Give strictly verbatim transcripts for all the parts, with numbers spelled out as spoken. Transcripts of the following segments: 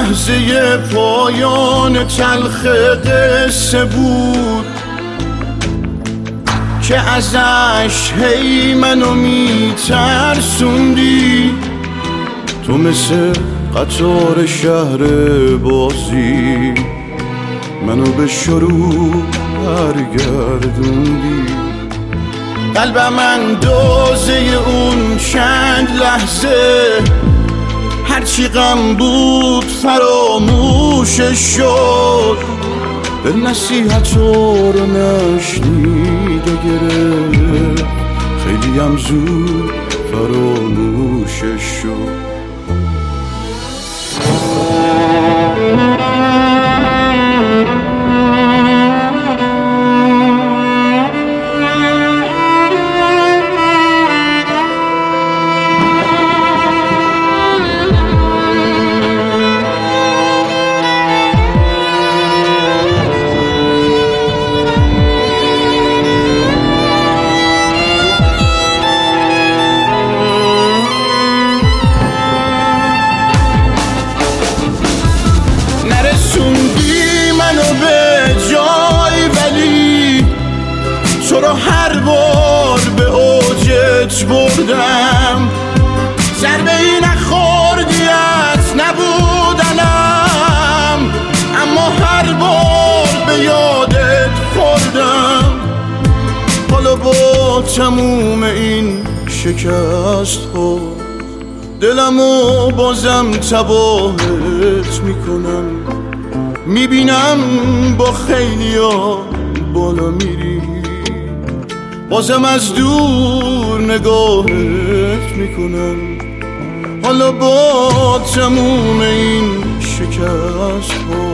لحظه پایان تلخ قصه بود که ازش هی منو میترسوندی. تو مثل قطار شهر بازی منو به شروع برگردوندی. قلبم اندازه اون چند لحظه هرچی غم بود فراموشش شد. به نصیحت رو نشنید و گرفت خیلی هم زود فراموشش شد. نرسوندی منو به جای ولی تو رو هر بار به اوجت بردم. ضربه ای نخوردیت نبودنم اما هر بار به یادت خوردم. حالا با تموم این شکست ها دلمو بازم تباهت میکنم. میبینم با خیلیا بالا میری بازم از دور نگاهت میکنم. حالا با تموم این شکست ها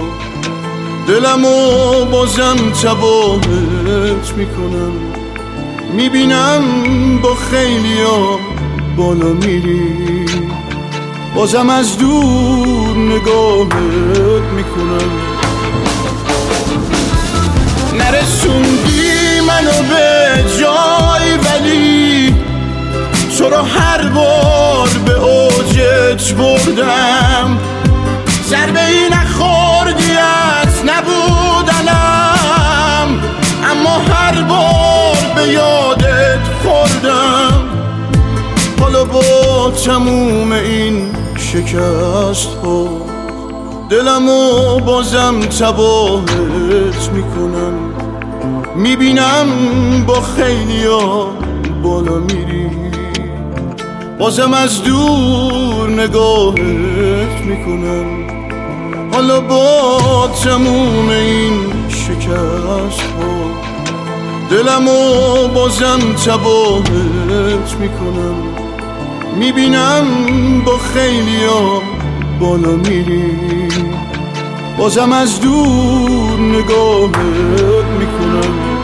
دلمو بازم تباهت میکنم. میبینم با خیلیا بالا میری بازم از دور نگاهت میکنم. نرسوندی منو به جای ولی تو رو هر بار به اوجت بردم. ضربه ای نخوردیت نبودنم اما هر بار به یادت خوردم. حالا با تموم این شکست ها دلمو بازم تباهت میکنم. میبینم با خیلیا بالا میری بازم از دور نگاهت میکنم. حالا با تموم این شکست ها دلمو بازم تباهت میکنم. میبینم با خیلیا بالا میری بازم از دور نگاهت میکنم.